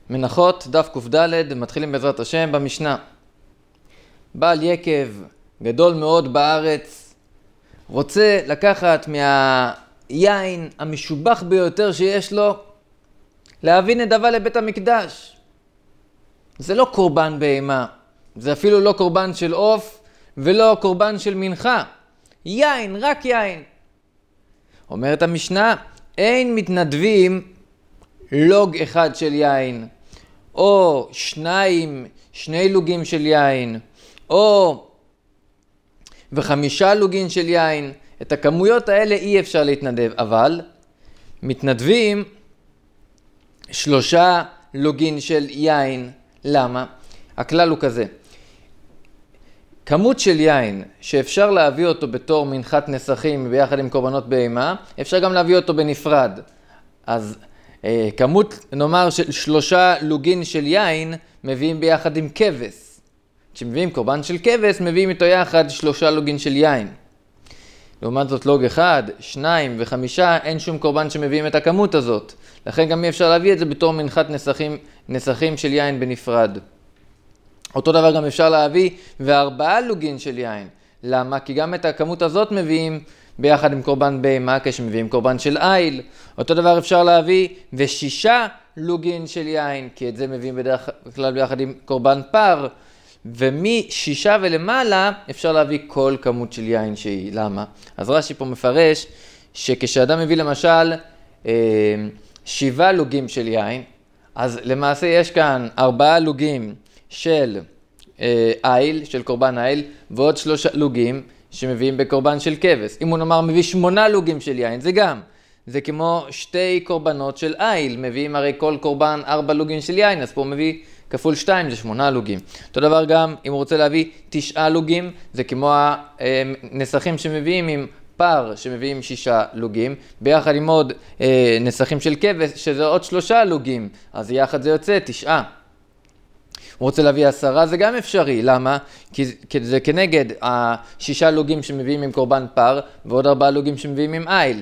מנחות, דף קד, מתחילים בעזרת השם במשנה. בעל יקב גדול מאוד בארץ, רוצה לקחת מהיין המשובח ביותר שיש לו, להביא נדבה לבית המקדש. זה לא קורבן בהמה, זה אפילו לא קורבן של עוף ולא קורבן של מנחה. יין, רק יין. אומרת המשנה, אין מתנדבים לוג אחד של יין, או שני לוגים של יין, או 5 לוגים של יין. את הכמויות האלה אי אפשר להתנדב, אבל מתנדבים 3 לוגים של יין. למה? הכלל הוא כזה. כמות של יין שאפשר להביא אותו בתור מנחת נסכים ביחד עם קורבנות בהמה, אפשר גם להביא אותו בנפרד. אז כמות, נאמר, של 3 לוגים של יין מביאים ביחד עם כבש. כשמביאים קורבן של כבש, מביאים איתו יחד 3 לוגים של יין. לעומת זאת לוג 1, 2 ו5, אין שום קורבן שמביאים את הכמות הזאת. לכן גם אי אפשר להביא את זה בתור מנחת נסכים של יין בנפרד. אותו דבר גם אפשר להביא 4 לוגים של יין. למה? כי גם את הכמות הזאת מביאים ביחד עם קורבן בהמה כשמביאים קורבן של איל. אותו דבר אפשר להביא 6 לוגים של יין, כי את זה מביאים בדרך כלל ביחד עם קורבן פר. ומ6 ולמעלה אפשר להביא כל כמות של יין שהיא. למה? אז רש"י פה מפרש שכשאדם מביא למשל 7 לוגים של יין, אז למעשה יש כאן 4 לוגים של איל, של קורבן איל, ועוד 3 לוגים שמביאים בקורבן של כבש. אם הוא נאמר מביא 8 לוגים של יין, זה כמו 2 קורבנות של איל, מביאים הרי כל קורבן 4 לוגים של יין, אז פה הוא מביא כפול 2, זה 8 לוגים. אותו דבר גם אם הוא רוצה להביא 9 לוגים, זה כמו הנסכים שמביאים עם פר שמביאים 6 לוגים, ביחד עם עוד נסכים של כבש שזה עוד 3 לוגים, אז יחד זה יוצא 9. הוא רוצה להביא 10, זה גם אפשרי. למה? כי זה כנגד 6 לוגים שמביאים עם קורבן פר, ועוד 4 לוגים שמביאים עם איל.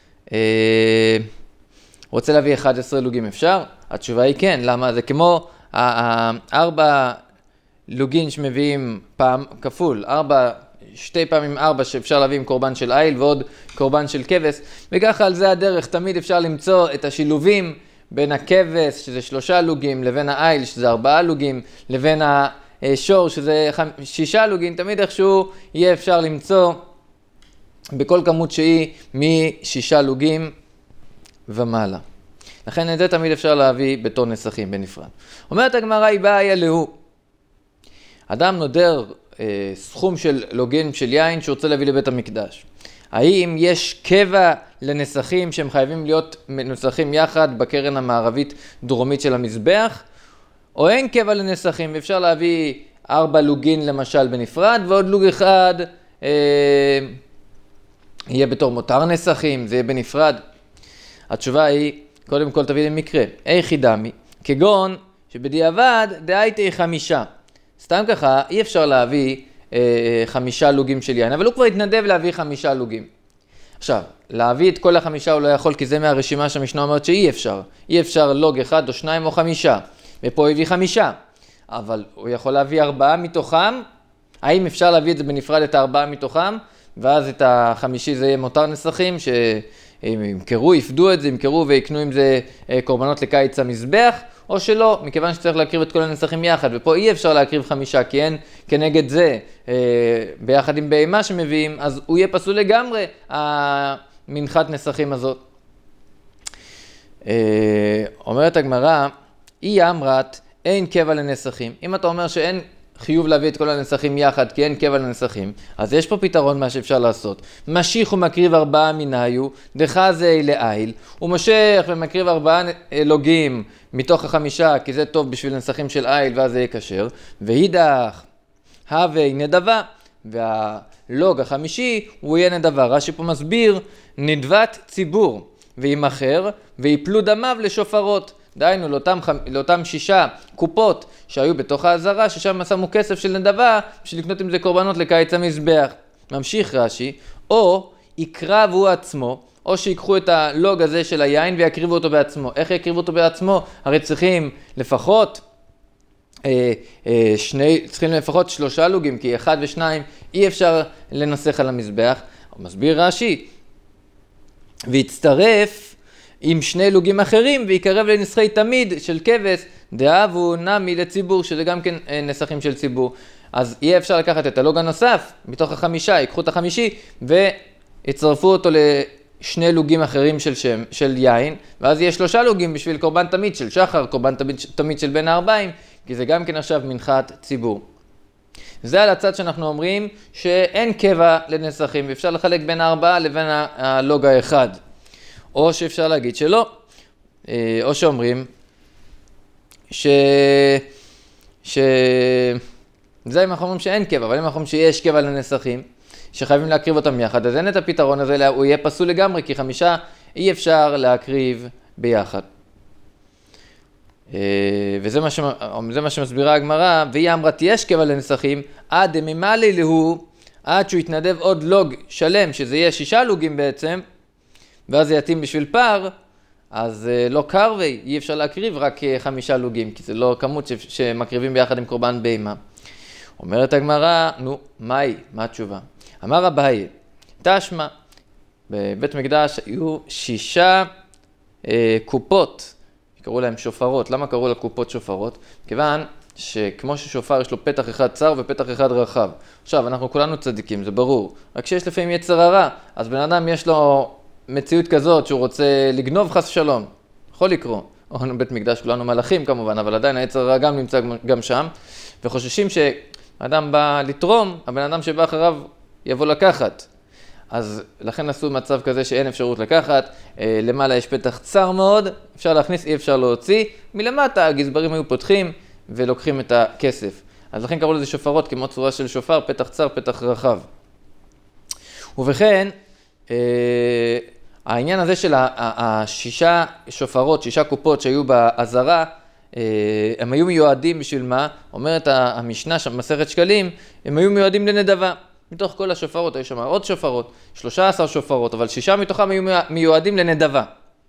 רוצה להביא 11 לוגים אפשר? התשובה היא כן. למה? זה כמו 4 לוגים שמביאים פעם כפול, 2 פעמים 4 שאפשר להביא עם קורבן של איל ועוד קורבן של כבש, וככה על זה הדרך תמיד אפשר למצוא את השילובים בין הכבש שזה 3 לוגים לבין האיל שזה 4 לוגים לבין השור שזה 6 לוגים, תמיד איכשהו יהיה אפשר למצוא בכל כמות שהיא מ6 לוגים ומעלה. לכן את זה תמיד אפשר להביא בתור נסכים בנפרד. אומרת הגמרא, היא בעיה להוא. אדם נודר סכום של לוגים של יין שרוצה להביא לבית המקדש. האם יש קבע לנסכים שהם חייבים להיות מנוסחים יחד בקרן המערבית דרומית של המזבח? או אין קבע לנסכים ואפשר להביא 4 לוגים למשל בנפרד ועוד לוג אחד יהיה בתור מותר נסכים, זה יהיה בנפרד? התשובה היא, קודם כל תביא למקרה. איך דמי? כגון שבדיעבד דהייתי 5. סתם ככה אי אפשר להביא 5 לוגים של יין, אבל הוא כבר התנדב להביא 5 לוגים. עכשיו, להביא את כל 5 הוא לא יכול, כי זה מהרשימה שהמשנה אומרת שאי אפשר. אי אפשר לוג 1 או 2 או 5. ופה הוא הביא 5. אבל הוא יכול להביא 4 מתוכם. האם אפשר להביא את זה בנפרד את 4 מתוכם? ואז את 5 זה יהיה מותר נסכים ימכרו, יפדו את זה, ימכרו ויקנו עם זה קורבנות לקיץ המזבח, או שלא, מכיוון שצריך להקריב את כל הנסכים יחד, ופה אי אפשר להקריב 5, כי אין כנגד זה, ביחד עם בהמה שמביאים, אז הוא יהיה פסול לגמרי, המנחת נסכים הזאת. אומרת הגמרא, אי אמרת, אין קבע לנסכים. אם אתה אומר שאין חיוב להביא את כל הנסכים יחד, כי אין קבע לנסכים, אז יש פה פתרון מה שאפשר לעשות. משיך ומקריב 4 מנהיו, דחזה לאיל, הוא מושך ומקריב 4 לוגים מתוך 5, כי זה טוב בשביל נסכים של איל, ואז זה יהיה כשר. והידך, הווי נדבה, והלוג החמישי הוא יהיה נדבה. רש"י פה מסביר, נדבת ציבור, וימכר, ויפלו דמיו לשופרות. דהיינו, לאותם 6 קופות שהיו בתוך העזרה, ששם שמו כסף של נדבה, בשביל לקנות עם זה קורבנות לקיץ המזבח. ממשיך רש"י, או יקרב הוא עצמו, או שיקחו את הלוג הזה של היין ויקריבו אותו בעצמו. איך יקריבו אותו בעצמו? הרי צריכים לפחות שלושה לוגים, כי 1 ו2 אי אפשר לנסח על המזבח. מסביר רש"י, והצטרף עם 2 לוגים אחרים ויקרב לנסחי תמיד של כבש, דאבו נמי לציבור, שזה גם כן נסחים של ציבור. אז יהיה אפשר לקחת את הלוג הנוסף מתוך 5, ייקחו את 5 ויצרפו אותו ל2 לוגים אחרים של יין, ואז יהיה 3 לוגים בשביל קורבן תמיד של שחר, קורבן תמיד של בין הערביים, כי זה גם כן עכשיו מנחת ציבור. זה על הצד שאנחנו אומרים שאין קבע לנסחים, ואפשר לחלק בין 4 לבין הלוג האחד. או שאפשר להגיד שלא, או שאומרים זה אם אנחנו אומרים שאין קבע, אבל אם אנחנו אומרים שיש קבע לנסחים, שחייבים להקריב אותם יחד, אז אין את הפתרון הזה, אלא הוא יהיה פסול לגמרי, כי 5 אי אפשר להקריב ביחד. וזה מה שמסבירה הגמרא, והיא אמרת יש קבע לנסחים, עד ממלא לו, עד שהוא יתנדב עוד לוג שלם, שזה יהיה 6 לוגים בעצם, ואז זה יתאים בשביל פר, אז לא קרבי, אי אפשר להקריב רק 5 לוגים, כי זה לא כמות שמקריבים ביחד עם קורבן בהמה. אומרת הגמרא, נו, מהי? מה התשובה? אמר אביי, תשמע, בבית מקדש היו 6 קופות, קראו להם שופרות. למה קראו לקופות שופרות? כיוון שכמו ששופר יש לו פתח אחד צר ופתח אחד רחב. עכשיו, אנחנו כולנו צדיקים, זה ברור. רק שיש לפעמים יצר הרע, אז בן אדם יש לו מציאות כזאת שהוא רוצה לגנוב חס שלום. יכול לקרות. או בית מקדש כולנו מלאכים כמובן, אבל עדיין היצר הרע גם נמצא גם שם. וחוששים שאדם בא לתרום, הבן אדם שבא אחריו יבוא לקחת. אז לכן עשו מצב כזה שאין אפשרות לקחת, למעלה יש פתח צר מאוד, אפשר להכניס, אי אפשר להוציא, מלמטה הגזברים היו פותחים ולוקחים את הכסף. אז לכן קראו לזה שופרות כמו צורה של שופר, פתח צר, פתח רחב. ובכן, העניין הזה של 6 שופרות, 6 קופות שהיו בעזרה, הם היו מיועדים בשביל מה? אומרת המשנה שם, מסכת שקלים, הם היו מיועדים לנדבה. מתוך כל השופרות, היו שם עוד שופרות, 13 שופרות, אבל 6 מתוכם היו מיועדים לנדבה.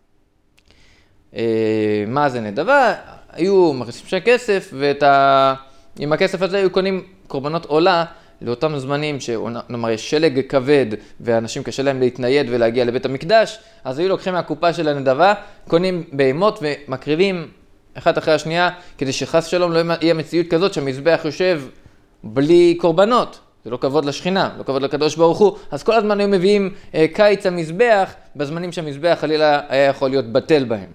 מה זה נדבה? היו מכניסים שם כסף, עם הכסף הזה היו קונים קורבנות עולה לאותם זמנים שנאמר יש שלג כבד, ואנשים קשה להם להתנייד ולהגיע לבית המקדש, אז היו לוקחים מהקופה של הנדבה, קונים בהמות ומקריבים אחת אחרי השנייה, כדי שחס שלום לא יהיה מציאות כזאת שהמזבח יושב בלי קורבנות. זה לא כבוד לשכינה, לא כבוד לקדוש ברוך הוא. אז כל הזמן היו מביאים קיץ המזבח, בזמנים שהמזבח חלילה היה יכול להיות בטל בהם.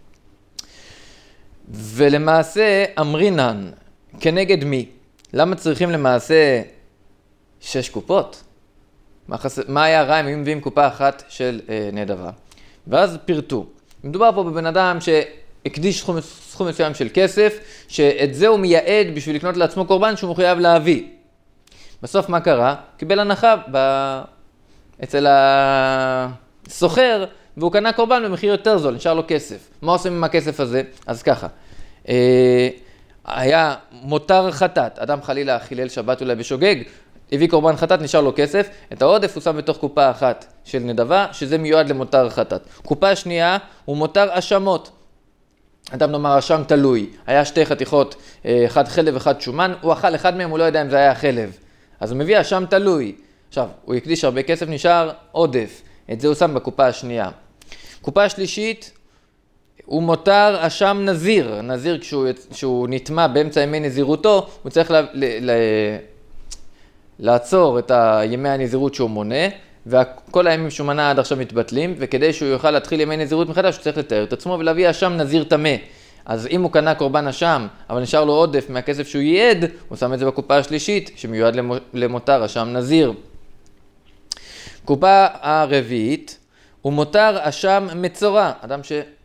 ולמעשה אמרינן, כנגד מי? למה צריכים למעשה 6 קופות? מה היה רע אם היו מביאים קופה אחת של נדבה? ואז פירטו. מדובר פה בבן אדם שהקדיש סכום מסוים של כסף, שאת זה הוא מייעד בשביל לקנות לעצמו קורבן שהוא מחויב להביא. בסוף מה קרה? קיבל הנחה אצל הסוחר, והוא קנה קורבן במחיר יותר זול, נשאר לו כסף. מה עושים עם הכסף הזה? אז ככה, היה מותר חטאת, אדם חלילה חילל שבת אולי בשוגג, הביא קורבן חטאת, נשאר לו כסף, את העודף הוא שם בתוך קופה אחת של נדבה, שזה מיועד למותר חטאת. קופה שנייה הוא מותר אשמות. אדם נאמר אשם תלוי, היה 2 חתיכות, אחד חלב, אחד שומן, הוא אכל אחד מהם, הוא לא יודע אם זה היה חלב. אז הוא מביא אשם תלוי. עכשיו, הוא הקדיש הרבה כסף, נשאר עודף. את זה הוא שם בקופה השנייה. קופה שלישית, הוא מותר אשם נזיר. נזיר כשהוא נטמע באמצע ימי נזירותו, הוא צריך לעצור את ימי הנזירות שהוא מונה, וכל הימים שהוא מנה עד עכשיו מתבטלים, וכדי שהוא יוכל להתחיל ימי נזירות מחדש, הוא צריך לתאר את עצמו ולהביא אשם נזיר טמא. אז אם הוא קנה קורבן אשם, אבל נשאר לו עודף מהכסף שהוא ייעד, הוא שם את זה בקופה השלישית, שמיועד למותר אשם נזיר. קופה הרביעית, הוא מותר אשם מצורע. אדם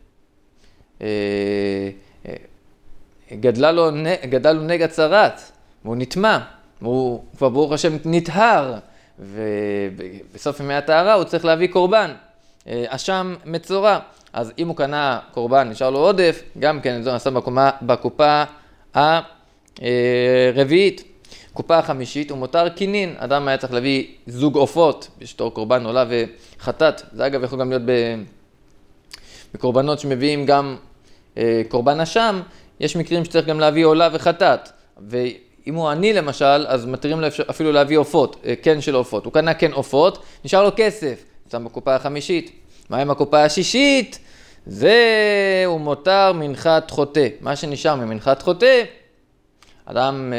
גדל לו נגע צרת, והוא נטמע, והוא כבר ברוך השם נטהר, ובסוף ימי הטהרה הוא צריך להביא קורבן, אשם מצורע. אז אם הוא קנה קורבן, נשאר לו עודף, גם כן זה נעשה בקופה הרביעית. קופה החמישית הוא מותר קינין. אדם היה צריך להביא זוג עופות, בשתור קורבן עולה וחטאת. זה אגב יכול גם להיות בקורבנות שמביאים גם קורבן אשם, יש מקרים שצריך גם להביא עולה וחטאת. ואם הוא עני למשל, אז מתירים לו אפילו להביא עופות, כן של עופות. הוא קנה כן עופות, נשאר לו כסף, שם בקופה החמישית. מה עם הקופה השישית? הוא מותר מנחת חוטא. מה שנשאר ממנחת חוטא, אדם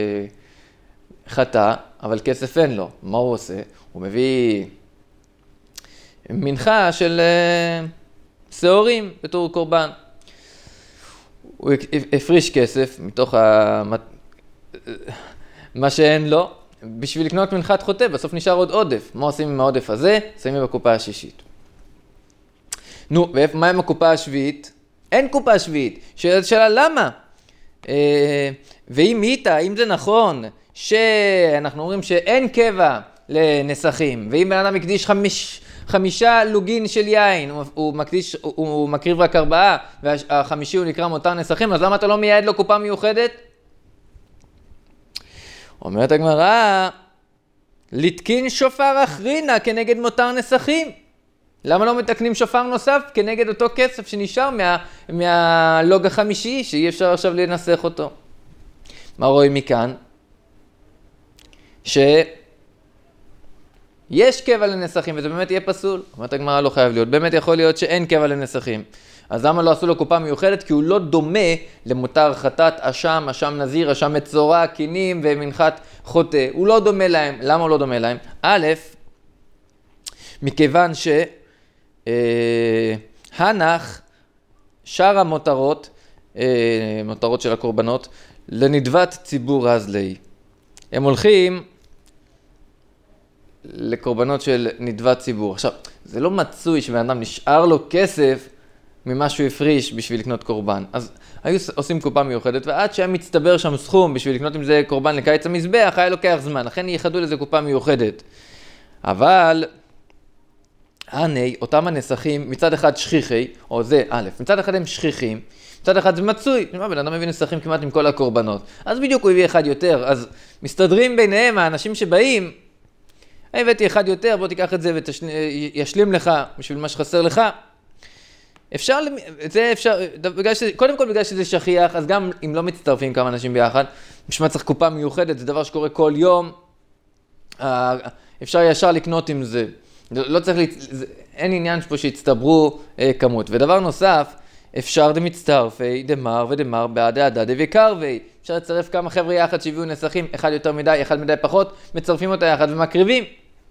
חטא, אבל כסף אין לו. מה הוא עושה? הוא מביא מנחה של שעורים בתור קורבן. הוא הפריש כסף מתוך מה שאין לו, בשביל לקנות מנחת חוטא, בסוף נשאר עוד עודף. מה עושים עם העודף הזה? שמים בקופה השישית. נו, ומה עם הקופה השביעית? אין קופה שביעית. שאלה למה? ואם איתה, אם זה נכון, שאנחנו אומרים שאין קבע לנסחים, ואם בן אדם מקדיש 5 לוגין של יין, הוא מקריב רק 4, והחמישי הוא נקרא מותר נסחים, אז למה אתה לא מייעד לו קופה מיוחדת? אומרת הגמרא, לתקין שופר אחרינה כנגד מותר נסחים. למה לא מתקנים שופר נוסף כנגד אותו כסף שנשאר מהלוג החמישי, שאי אפשר עכשיו לנסח אותו? מה רואים מכאן? שיש קבע לנסחים, וזה באמת יהיה פסול. אומרת הגמרא, לא חייב להיות. באמת יכול להיות שאין קבע לנסחים. אז למה לא עשו לו קופה מיוחדת? כי הוא לא דומה למותר חטאת, אשם, אשם נזיר, אשם מצורע, קינים ומנחת חוטא. הוא לא דומה להם. למה הוא לא דומה להם? א', מכיוון הנח שאר המותרות, מותרות של הקורבנות, לנדבת ציבור הזלעי. הם הולכים לקורבנות של נדבת ציבור. עכשיו, זה לא מצוי שבן אדם נשאר לו כסף ממה שהוא הפריש בשביל לקנות קורבן. אז היו עושים קופה מיוחדת, ועד שהיה מצטבר שם סכום בשביל לקנות עם זה קורבן לקיץ המזבח, היה לוקח זמן. לכן ייחדו לזה קופה מיוחדת. אבל אותם הנסחים, מצד אחד שכיחי, או זה א', מצד אחד הם שכיחים, מצד אחד זה מצוי. בן אדם מביא נסחים כמעט עם כל הקורבנות. אז בדיוק הוא הביא אחד יותר, אז מסתדרים ביניהם האנשים שבאים, הבאתי אחד יותר, בוא תיקח את זה וישלים לך בשביל מה שחסר לך. אפשר, קודם כל בגלל שזה שכיח, אז גם אם לא מצטרפים כמה אנשים ביחד, בשביל צריך קופה מיוחדת, זה דבר שקורה כל יום, אפשר ישר לקנות עם זה. לא צריך, אין עניין פה שהצטברו כמות. ודבר נוסף, אפשר דמצטרפי, דמר ודמר בעד הדדה וקרבי. אפשר לצרף כמה חבר'ה יחד שהביאו נסחים, אחד יותר מדי, אחד מדי פחות, מצרפים אותה יחד ומקריבים.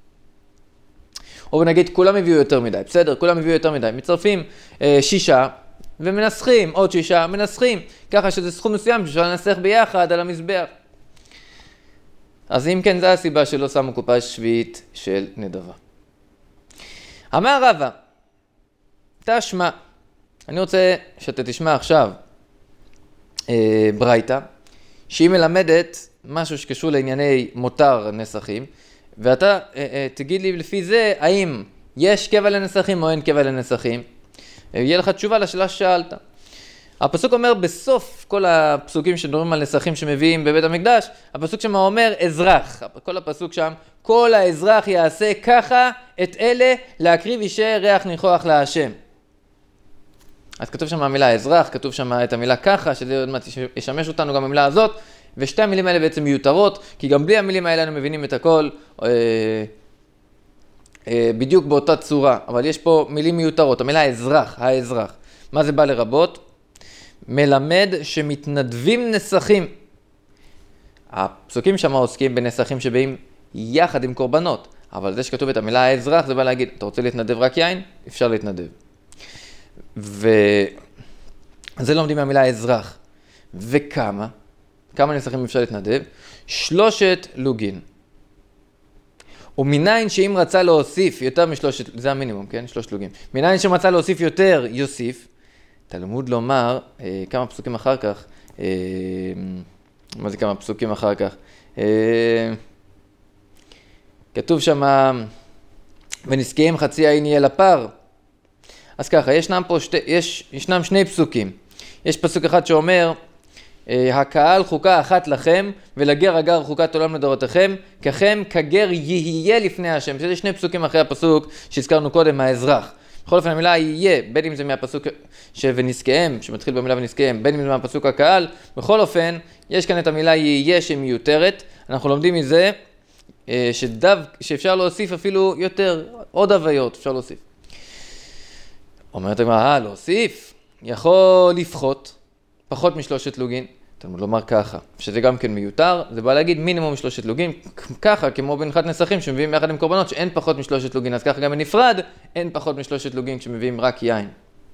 או נגיד, כולם הביאו יותר מדי, בסדר, כולם הביאו יותר מדי. מצרפים 6 ומנסחים, עוד 6 מנסחים, ככה שזה סכום מסוים שאפשר לנסח ביחד על המזבח. אז אם כן, זו הסיבה שלא שמו קופה שביעית של נדבה. אמר רבא, תשמע, אני רוצה שאתה תשמע עכשיו ברייתא, שהיא מלמדת משהו שקשור לענייני מותר נסחים, ואתה תגיד לי לפי זה, האם יש קבע לנסחים או אין קבע לנסחים? יהיה לך תשובה לשאלה ששאלת. הפסוק אומר בסוף כל הפסוקים שדומים על נסחים שמביאים בבית המקדש, הפסוק שם אומר אזרח, כל הפסוק שם, כל האזרח יעשה ככה את אלה להקריב אישי ריח ניחוח להשם. אז כתוב שם המילה אזרח, כתוב שם את המילה ככה, שזה עוד מעט ישמש אותנו גם במילה הזאת, ושתי המילים האלה בעצם מיותרות, כי גם בלי המילים האלה אנו מבינים את הכל בדיוק באותה צורה, אבל יש פה מילים מיותרות, המילה אזרח, האזרח. מה זה בא לרבות? מלמד שמתנדבים נסחים. הפסוקים שם עוסקים בנסחים שבאים יחד עם קורבנות, אבל זה שכתוב את המילה האזרח, זה בא להגיד, אתה רוצה להתנדב רק יין? אפשר להתנדב. וזה לומדים מהמילה האזרח. וכמה? כמה נסחים אפשר להתנדב? 3 לוגין. ומניין שאם רצה להוסיף יותר מ3, זה המינימום, כן? 3 לוגין. מניין שאם רצה להוסיף יותר, יוסיף. תלמוד לומר, כמה פסוקים אחר כך, מה זה כמה פסוקים אחר כך? כתוב שם, ונזקיהם חצי העין יהיה לפר. אז ככה, ישנם 2 פסוקים. יש פסוק אחד שאומר, הקהל חוקה אחת לכם, ולגר הגר חוקת עולם לדורותיכם, ככם כגר יהיה לפני השם. שזה שני פסוקים אחרי הפסוק שהזכרנו קודם, האזרח. בכל אופן המילה יהיה, בין אם זה מהפסוק ונזכיהם, שמתחיל במילה ונזכיהם, בין אם זה מהפסוק הקהל, בכל אופן, יש כאן את המילה יהיה שמיותרת. אנחנו לומדים מזה שאפשר להוסיף אפילו יותר, עוד הוויות אפשר להוסיף. אומרת הגמרא, להוסיף, יכול לפחות, פחות משלושת לוגין. תלמוד לומר ככה, שזה גם כן מיותר, זה בא להגיד מינימום משלושת לוגין, ככה כמו בנחת נסכים שמביאים יחד עם קורבנות שאין פחות משלושת לוגין, אז ככה גם בנפרד אין פחות משלושת לוגין כשמביאים רק יין.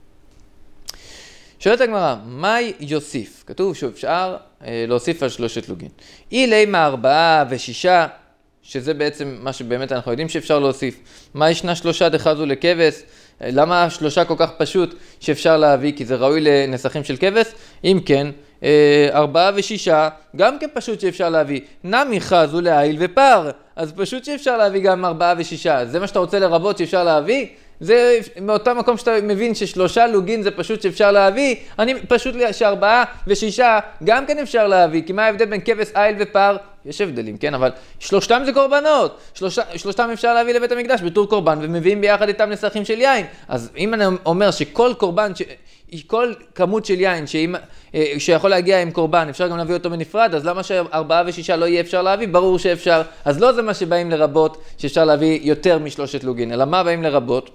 שואלת הגמרא, מהי יוסיף? כתוב שאפשר להוסיף על שלושת לוגין. אילי מארבעה ושישה, שזה בעצם מה שבאמת אנחנו יודעים שאפשר להוסיף. מה ישנה שלושה דחזו לכבש? למה שלושה כל כך פשוט שאפשר להביא? כי זה ראוי לנסחים של כבש? אם כן, 4 ו6, גם כן פשוט שאפשר להביא. נמי חזו לעיל ופר, אז פשוט שאפשר להביא גם 4 ו6. זה מה שאתה רוצה לרבות שאפשר להביא? זה מאותה מקום שאתה מבין ששלושה לוגין זה פשוט שאפשר להביא, אני פשוט שארבעה ושישה גם כן אפשר להביא, כי מה ההבדל בין כבש, איל ופר? יש הבדלים, כן, אבל שלושתם זה קורבנות, שלושתם אפשר להביא לבית המקדש בתור קורבן, ומביאים ביחד איתם נסחים של יין. אז אם אני אומר שכל קורבן, כל כמות של יין שיכול להגיע עם קורבן, אפשר גם להביא אותו בנפרד, אז למה שארבעה ושישה לא יהיה אפשר להביא? ברור שאפשר. אז לא זה מה שבאים לרבות, שאפשר להביא יותר משלושת לוגין, אלא מה באים לרבות?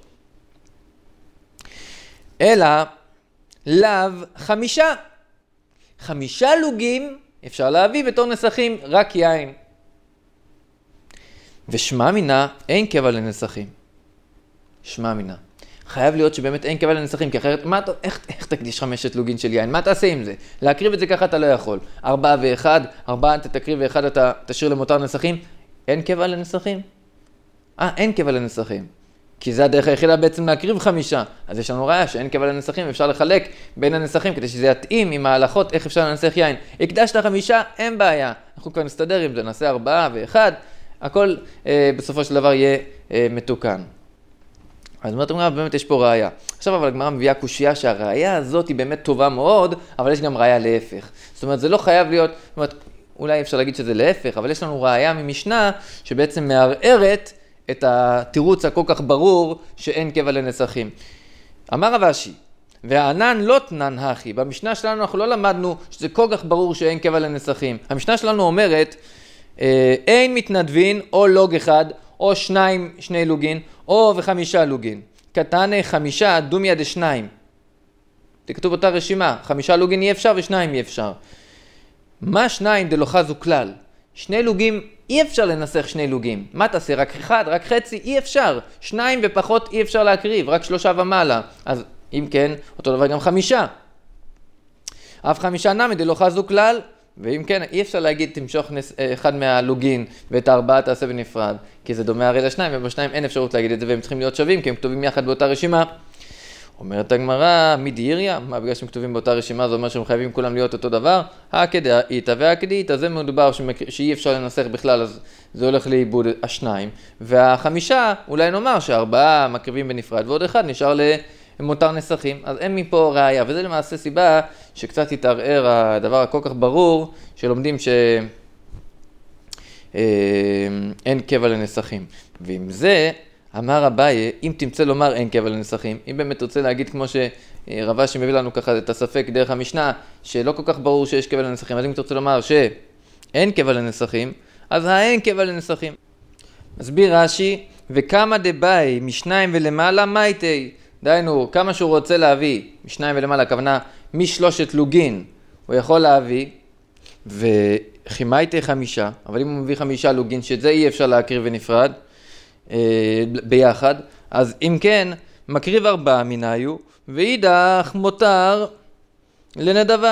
אלא לאו 5. 5 לוגים אפשר להביא בתור נסחים, רק יין. ושמע מינה, אין קבע לנסחים. שמע מינה. חייב להיות שבאמת אין קבע לנסחים, כי אחרת, איך תקדיש 5 לוגין של יין? מה תעשה עם זה? להקריב את זה ככה אתה לא יכול. 4 ו1, 4 אתה תקריב ו1 אתה תשאיר למותר נסחים. אין קבע לנסחים? אין קבע לנסחים. כי זה הדרך היחידה בעצם להקריב 5. אז יש לנו ראיה שאין קבע לנסחים, אפשר לחלק בין הנסחים כדי שזה יתאים עם ההלכות איך אפשר לנסח יין. הקדשת 5, אין בעיה. אנחנו כבר נסתדר עם זה, נעשה 4 ו1, הכל בסופו של דבר יהיה מתוקן. אז אומרת הגמרא, באמת יש פה ראיה. עכשיו אבל הגמרא מביאה קושיה שהראיה הזאת היא באמת טובה מאוד, אבל יש גם ראיה להפך. זאת אומרת, זה לא חייב להיות, זאת אומרת, אולי אפשר להגיד שזה להפך, אבל יש לנו ראיה ממשנה שבעצם מערערת את התירוץ הכל כך ברור שאין קבע לנסחים. אמר רב אשי, והענן לא תנן הכי. במשנה שלנו אנחנו לא למדנו שזה כל כך ברור שאין קבע לנסחים. המשנה שלנו אומרת, אין מתנדבין או לוג אחד, או 2 לוגין, או ו5 לוגין. קטנה 5 דומיה ד2. זה כתוב באותה רשימה, 5 לוגין אי אפשר ו2 אי אפשר. מה 2 דלא חזו כלל? 2 לוגים אי אפשר לנסח 2 לוגים. מה תעשה? רק 1, רק חצי? אי אפשר. 2 ופחות אי אפשר להקריב, רק 3 ומעלה. אז אם כן, אותו דבר גם 5. אף 5 נמי דלא חזו כלל. ואם כן, אי אפשר להגיד תמשוך אחד מהלוגין ואת 4 תעשה בנפרד, כי זה דומה הרי ל2, ובשניים אין אפשרות להגיד את זה, והם צריכים להיות שווים, כי הם כתובים יחד באותה רשימה. אומרת הגמרא, מדהיריה, מה בגלל שהם כתובים באותה רשימה, זה אומר שהם חייבים כולם להיות אותו דבר? הכדאית והכדאית, אז זה מדובר שאי אפשר לנסח בכלל, אז זה הולך לאיבוד 2, וה5, אולי נאמר ש4 מקריבים בנפרד, ועוד 1 נשאר מותר נסחים, אז אין מפה ראיה, וזה למעשה סיבה שקצת יתערער הדבר הכל כך ברור, שלומדים שאין קבע לנסחים. ועם זה, אמר אביי, אם תמצא לומר אין קבע לנסחים, אם באמת רוצה להגיד כמו שרב אשי מביא לנו ככה את הספק דרך המשנה, שלא כל כך ברור שיש קבע לנסחים, אז אם תרצה לומר שאין קבע לנסחים, אז האין קבע לנסחים. מסביר רש"י, וכמה דבאי משניים ולמעלה מייטי, דיינו, כמה שהוא רוצה להביא, משניים ולמעלה, הכוונה משלושת לוגין, הוא יכול להביא, וחימייתי 5, אבל אם הוא מביא 5 לוגין, שאת זה אי אפשר להקריב ונפרד, ביחד, אז אם כן, מקריב 4 מנהיו, ואידך מותר לנדבה.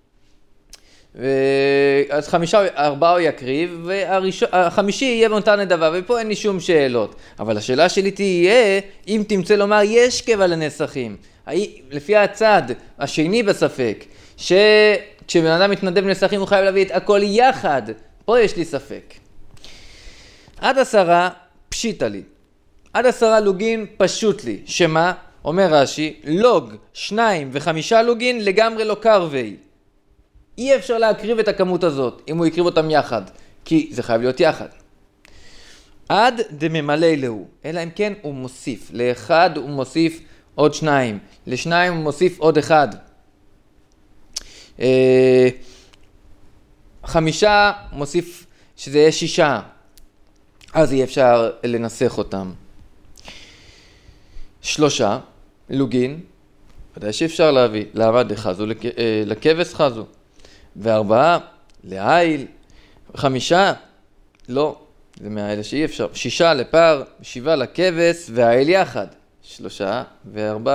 אז 4 הוא יקריב, והחמישי יהיה מותר נדבה, ופה אין לי שום שאלות. אבל השאלה שלי תהיה, אם תמצא לומר, יש קבע לנסחים. לפי הצד השני בספק, שכשבן אדם מתנדב לנסחים הוא חייב להביא את הכל יחד. פה יש לי ספק. עד 10 פשיטה לי. עד 10 לוגין פשוט לי. שמה? אומר רש"י, לוג 2 ו5 לוגין לגמרי לא קרבי. אי אפשר להקריב את הכמות הזאת, אם הוא יקריב אותם יחד, כי זה חייב להיות יחד. עד דממלא להו, אלא אם כן הוא מוסיף, לאחד הוא מוסיף עוד 2, לשניים הוא מוסיף עוד 1. 5 מוסיף שזה יהיה 6, אז אי אפשר לנסח אותם. 3 לוגין, ודאי שאפשר להביא, לעבד חזו, לכבש חזו. 4 לעיל, 5 לא, זה מהאלה שאי אפשר. 6 לפר, 7 לכבש והעיל יחד. 3 ו4.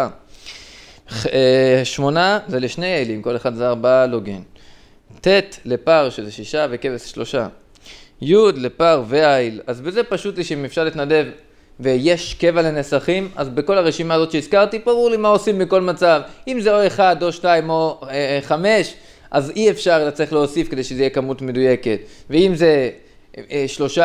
8 זה לשני העילים, כל אחד זה 4 לוגין. ט' לפר שזה 6 וכבש 3. י' לפר והעיל, אז בזה פשוט לי שאם אפשר להתנדב ויש קבע לנסחים, אז בכל הרשימה הזאת שהזכרתי, ברור לי מה עושים בכל מצב. אם זה או 1 או 2 או 5, אז אי אפשר, צריך להוסיף כדי שזה יהיה כמות מדויקת. ואם זה 3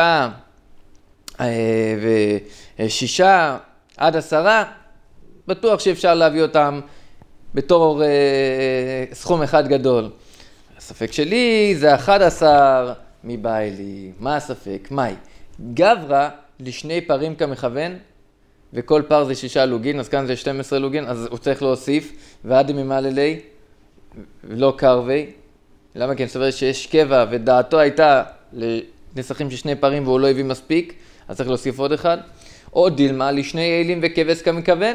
ו6 עד 10, בטוח שאפשר להביא אותם בתור סכום אחד גדול. הספק שלי זה 11 מבעילי. מה הספק? מאי? גברא לשני פרים כמכוון, וכל פר זה 6 לוגין, אז כאן זה 12 לוגין, אז הוא צריך להוסיף, ועד ממלא לי, לא קרבי. למה? כי אני סובר שיש קבע, ודעתו הייתה לנסחים של 2 פרים, והוא לא הביא מספיק, אז צריך להוסיף עוד 1. או דילמה לשני העילים וכבש כמכוון.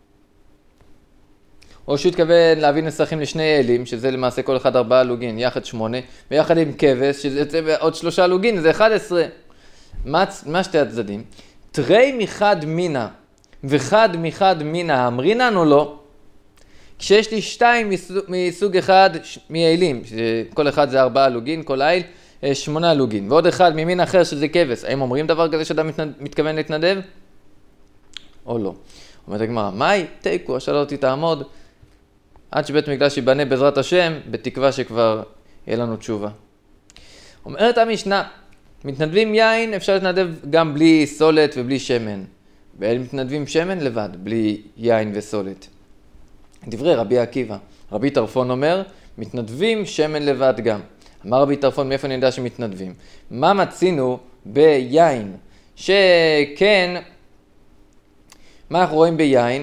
או שהוא התכוון להביא נסחים לשני העילים, שזה למעשה כל אחד 4 לוגין, יחד 8, ויחד עם כבש, שזה עוד 3 לוגין, זה 11. מה שתי הצדדים? תרי מחד מינה וחד מחד מינה, אמרינן או לא? כשיש לי 2 מסוג אחד מהעילים, כל אחד זה 4 לוגין, כל העיל 8 לוגין, ועוד 1 ממין אחר שזה כבש, האם אומרים דבר כזה שאדם מתכוון להתנדב? או לא? אומרת הגמרא, מאי? תיקו, השאלה אותי תעמוד, עד שבית מקדש ייבנה בעזרת השם, בתקווה שכבר יהיה לנו תשובה. אומרת המשנה, מתנדבים יין, אפשר להתנדב גם בלי סולת ובלי שמן. ואלה מתנדבים שמן לבד, בלי יין וסולת. דברי רבי עקיבא. רבי טרפון אומר, מתנדבים שמן לבד גם. אמר רבי טרפון, מאיפה אני יודע שמתנדבים? מה מצינו ביין? שכן, מה אנחנו רואים ביין?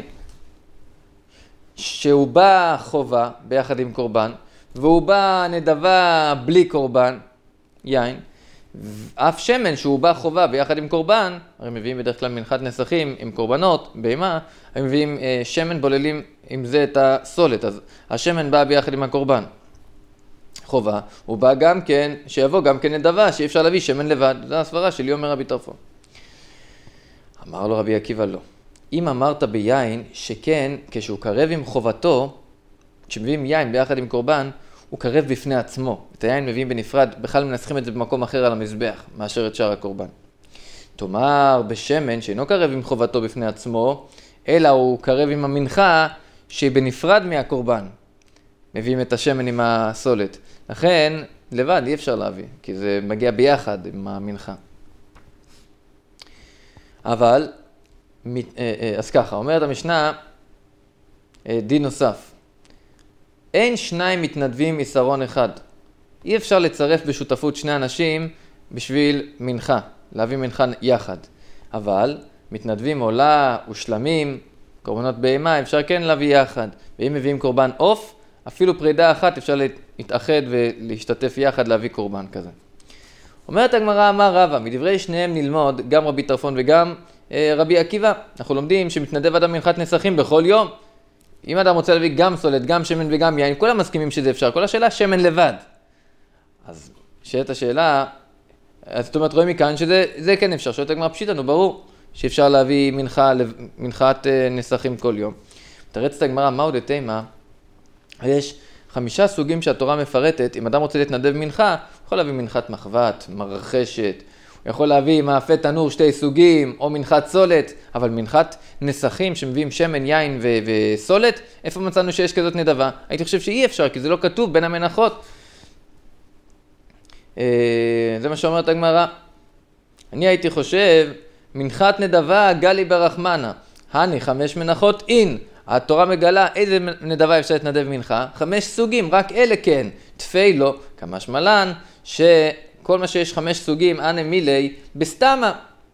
שהוא בא חובה ביחד עם קורבן, והוא בא נדבה בלי קורבן, יין, אף שמן שהוא בא חובה ביחד עם קורבן, הרי מביאים בדרך כלל מנחת נסחים עם קורבנות, בהמה, הם מביאים שמן, בוללים עם זה את הסולת, אז השמן בא ביחד עם הקורבן. חובה, הוא בא גם כן, שיבוא גם כן נדבה, שאי אפשר להביא שמן לבד, זו הסברה שלי אומר רבי טרפון. אמר לו רבי עקיבא לא. אם אמרת ביין שכן, כשהוא קרב עם חובתו, כשמביאים יין ביחד עם קורבן, הוא קרב בפני עצמו. את היין מביאים בנפרד, בכלל מנסחים את זה במקום אחר על המזבח, מאשר את שאר הקורבן. תאמר בשמן שאינו קרב עם חובתו בפני עצמו, אלא הוא קרב עם המנחה שהיא בנפרד מהקורבן. מביאים את השמן עם הסולת. לכן, לבד אי אפשר להביא, כי זה מגיע ביחד עם המנחה. אבל, אז ככה, אומרת המשנה, דין נוסף. אין 2 מתנדבים מסרון אחד. אי אפשר לצרף בשותפות 2 אנשים בשביל מנחה, להביא מנחה יחד. אבל מתנדבים עולה ושלמים, קורבנות בהמה, אפשר כן להביא יחד. ואם מביאים קורבן עוף, אפילו פרידה אחת אפשר להתאחד ולהשתתף יחד להביא קורבן כזה. אומרת הגמרא, אמר רבא, מדברי שניהם נלמוד, גם רבי טרפון וגם רבי עקיבא. אנחנו לומדים שמתנדב אדם מנחת נסחים בכל יום. אם אדם רוצה להביא גם סולת, גם שמן וגם יין, כולם מסכימים שזה אפשר. כל השאלה, שמן לבד. אז שאלת השאלה, זאת אומרת, רואים מכאן שזה כן אפשר. שואלת הגמרא פשיטא, נו ברור שאפשר להביא מנחת נסחים כל יום. תרצת הגמרא, מהו דתימה? יש 5 סוגים שהתורה מפרטת. אם אדם רוצה להתנדב מנחה, הוא יכול להביא מנחת מחבת, מרחשת, הוא יכול להביא מאפה תנור 2 סוגים, או מנחת סולת, אבל מנחת נסחים שמביאים שמן, יין וסולת, איפה מצאנו שיש כזאת נדבה? הייתי חושב שאי אפשר, כי זה לא כתוב בין המנחות. זה מה שאומרת הגמרא. אני הייתי חושב, מנחת נדבה גלי ברחמנה, הני 5 מנחות אין. התורה מגלה איזה נדבה אפשר להתנדב מנחה, 5 סוגים, רק אלה כן. תפילו, כמשמע לן, שכל מה שיש 5 סוגים, אנא מילי, בסתמה.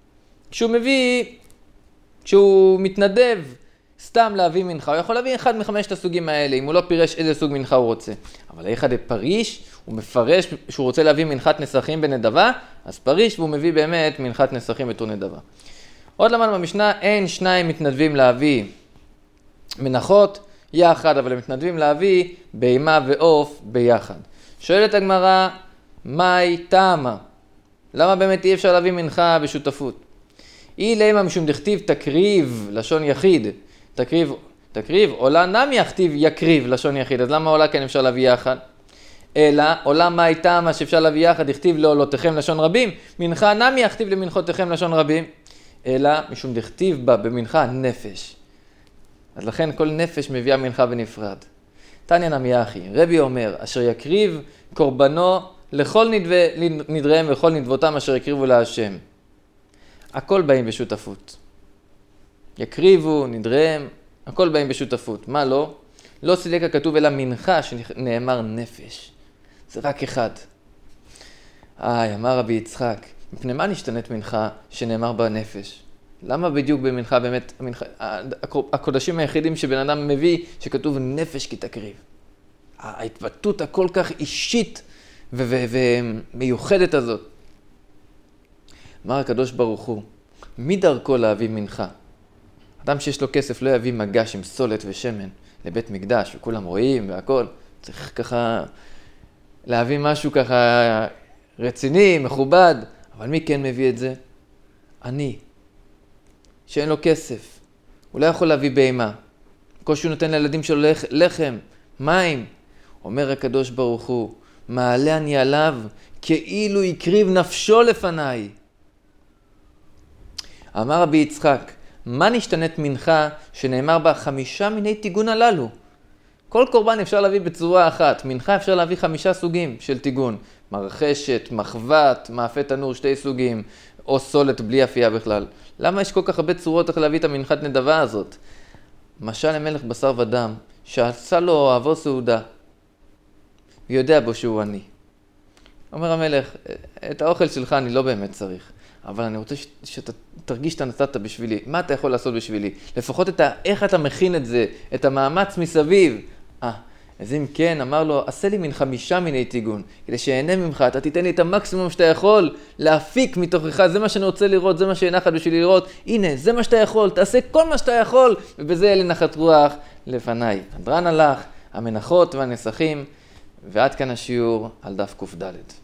כשהוא מתנדב סתם להביא מנחה, הוא יכול להביא אחד מ5 הסוגים האלה, אם הוא לא פירש איזה סוג מנחה הוא רוצה. אבל היכא דפריש, הוא מפרש שהוא רוצה להביא מנחת נסכים בנדבה, אז פריש והוא מביא באמת מנחת נסכים בתור נדבה. עוד למדנו במשנה, אין 2 מתנדבים להביא מנחות יחד, אבל הם מתנדבים להביא בהמה ועוף ביחד. שואלת הגמרא, מהי טעמה? למה באמת אי אפשר להביא מנחה בשותפות? אי לימה משום דכתיב תקריב לשון יחיד, תקריב, עולה נמי יכתיב יקריב לשון יחיד, אז למה עולה כן אפשר להביא יחד? אלא עולה מהי טעמה שאפשר להביא יחד, דכתיב לעולותיכם לשון רבים, מנחה נמי יכתיב למנחותיכם לשון רבים, אלא משום דכתיב בה במנחה נפש. אז לכן כל נפש מביאה מנחה בנפרד. תניא נמי אחי, רבי אומר, אשר יקריב קורבנו לכל נדריהם וכל נדבותם אשר יקריבו להשם. הכל באים בשותפות. יקריבו, נדריהם, הכל באים בשותפות. מה לא? לא סילק הכתוב אלא מנחה שנאמר נפש. זה רק אחד. אמר רבי יצחק, מפני מה נשתנית מנחה שנאמר בה נפש? למה בדיוק במנחה באמת, הקודשים היחידים שבן אדם מביא שכתוב נפש כי תקריב? ההתבטאות הכל כך אישית ומיוחדת הזאת. אמר הקדוש ברוך הוא, מי דרכו להביא מנחה? אדם שיש לו כסף לא יביא מגש עם סולת ושמן לבית מקדש וכולם רואים והכל. צריך ככה להביא משהו ככה רציני, מכובד. אבל מי כן מביא את זה? אני, שאין לו כסף. הוא לא יכול להביא בהמה. קושי הוא נותן לילדים שלו לחם, מים. אומר הקדוש ברוך הוא, מעלה אני עליו כאילו הקריב נפשו לפניי. אמר רבי יצחק, מה נשתנית מנחה שנאמר בה 5 מיני טיגון הללו? כל קורבן אפשר להביא בצורה אחת, מנחה אפשר להביא 5 סוגים של טיגון. מרחשת, מחבת, מאפה תנור 2 סוגים, או סולת בלי אפייה בכלל. למה יש כל כך הרבה צורות איך להביא את המנחת נדבה הזאת? משל למלך בשר ודם, שעשה לו אוהבו סעודה, ויודע בו שהוא עני. אומר המלך, את האוכל שלך אני לא באמת צריך, אבל אני רוצה שאתה תרגיש שאתה נתת בשבילי. מה אתה יכול לעשות בשבילי? לפחות איך אתה מכין את זה, את המאמץ מסביב. אז אם כן, אמר לו, עשה לי מן 5 מיני טיגון, כדי שאהנה ממך, אתה תיתן לי את המקסימום שאתה יכול להפיק מתוכך, זה מה שאני רוצה לראות, זה מה שהנחת בשבילי לראות, הנה, זה מה שאתה יכול, תעשה כל מה שאתה יכול, ובזה יהיה לי נחת רוח לפניי. הדרן הלך, המנחות והנסכים, ועד כאן השיעור על דף קד.